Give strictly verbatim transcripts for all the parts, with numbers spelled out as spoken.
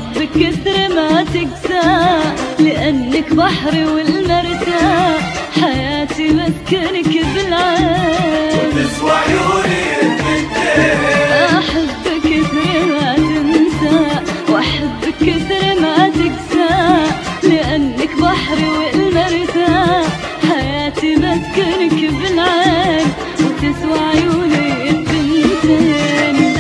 واحبك كثر ما تقسى، لأنك بحري والمرسى، حياتي مسكنك بالعين وتسوى عيوني الثنتين. أحبك كثر ما تنسى، وأحبك كثر ما تقسى، لأنك بحري والمرسى، حياتي مسكنك بالعين وتسوى عيوني الثنتين.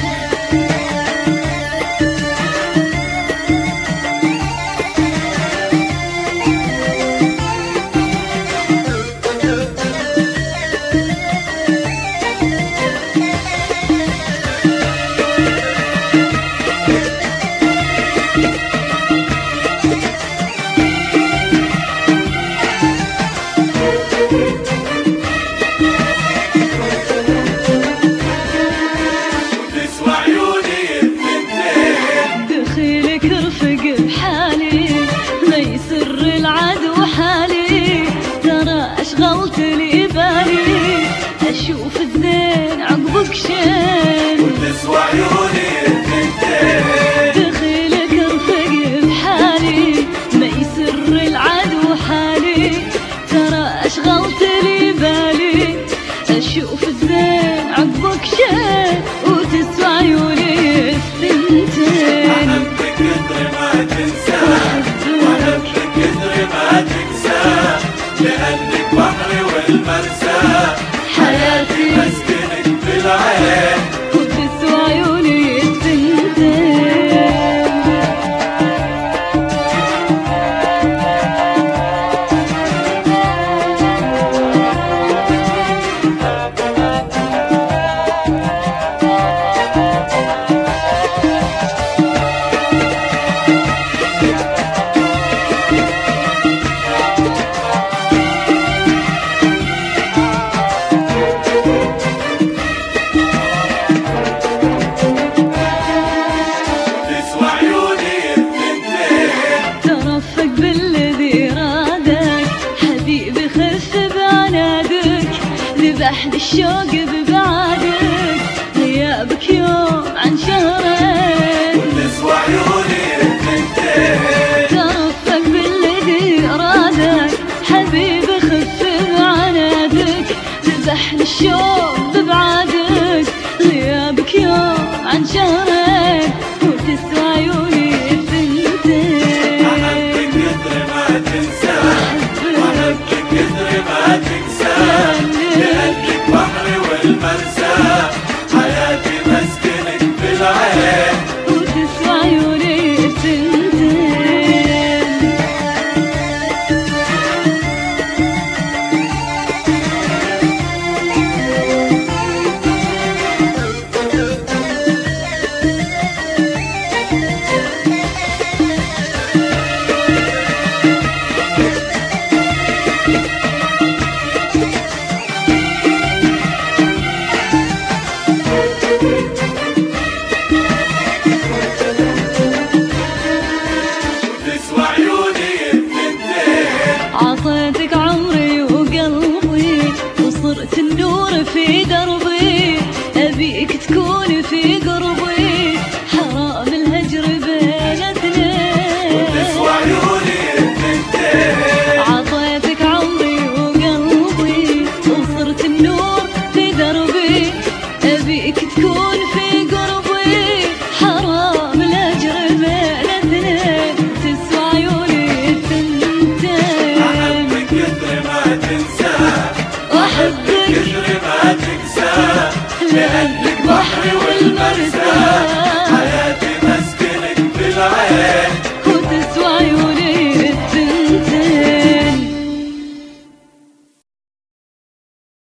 دخيلك رفق بحالي ما يسر العدو حالي، ترى اشغلت لي بالي، اشوف الزين عقبك شين وتسوى عيوني الثنتين. دخيلك رفق بحالي ما يسر العدو حالي، ترى اشغلت لي بالي، اشوف الزين عقبك شين وتسوى عيوني الثنتين. أحبك كثر ما تنسى، وأحبك كثر ما تقسى، لأنك بحري والمرسى، حياتي مسكنك بالعين وتسوى عيوني الثنتين. ذبح الشوق ببعادك،